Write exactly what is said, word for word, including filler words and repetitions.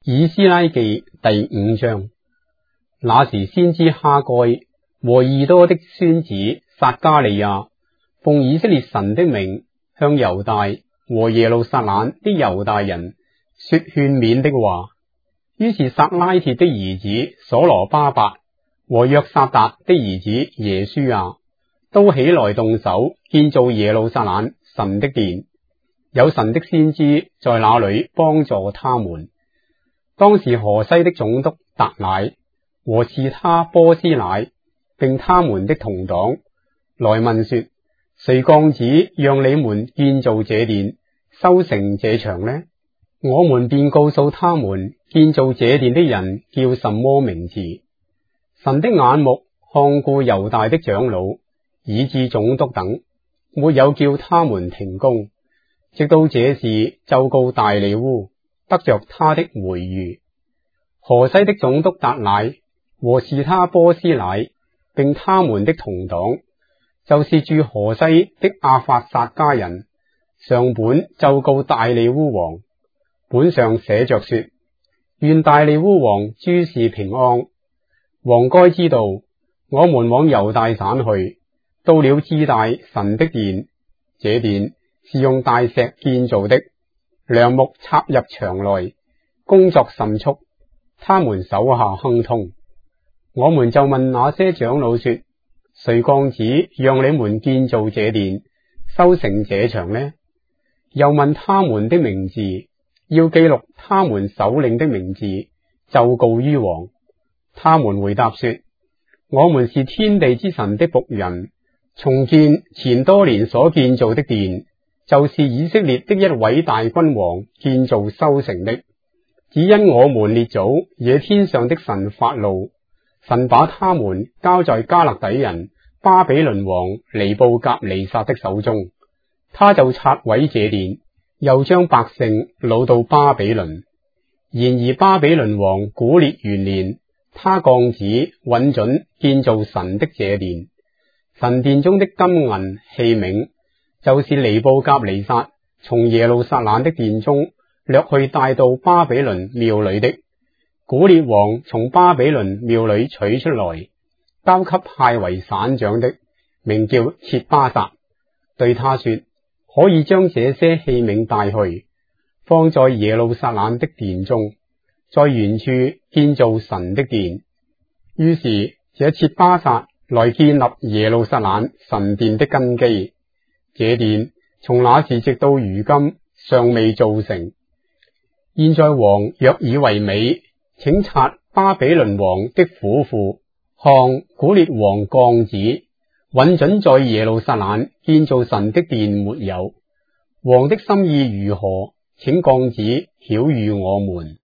以斯拉記第五章。那時先知哈該和以多的孫子撒迦利亞奉以色列神的名，向猶大和耶路撒冷的猶大人說勸勉的話。於是撒拉鐵的兒子所羅巴伯和約撒達的兒子耶書亞都起來動手建造耶路撒冷神的殿，有神的先知在那裏幫助他們。當時河西的總督達乃和示他波斯乃並他們的同黨來問說：誰降旨讓你們建造這殿，修成這牆呢？我們便告訴他們建造這殿的人叫什麼名字。神的眼目看顧猶大的長老以至總督等，沒有叫他們停工，直到這事奏告大利烏，得着他的回諭。河西的總督達乃和示他波斯乃並他們的同黨，就是住河西的亞法撒家人，上本奏告大利烏王。本上寫着說：願大利烏王諸事平安。王該知道，我們往猶大省去，到了至大神的殿，這殿是用大石建造的，梁木插入牆內，工作甚速，他們手下亨通。我們就問那些長老說：誰降旨讓你們建造這殿，修成這牆呢？又問他們的名字，要記錄他們首領的名字，奏告於王。他們回答說：我們是天地之神的僕人，重建前多年所建造的殿，就是以色列的一位大君王建造修成的。只因我們列祖惹天上的神發怒，神把他們交在迦勒底人巴比倫王尼布甲尼撒的手中，他就拆毀這殿，又將百姓擄到巴比倫。然而巴比倫王古列元年，他降旨允准建造神的這殿。神殿中的金銀器皿，就是尼布甲尼撒從耶路撒冷的殿中掠去帶到巴比倫廟裏的，古列王從巴比倫廟裏取出來，交給派為省長的，名叫切巴撒，對他說：可以將這些器皿帶去，放在耶路撒冷的殿中，在原處建造神的殿。於是這切巴撒來建立耶路撒冷神殿的根基。這殿從那時直到如今尚未造成。現在王若以為美，請察巴比倫王的府庫，看古列王降旨允准在耶路撒冷建造神的殿沒有？王的心意如何？請降旨曉諭我們。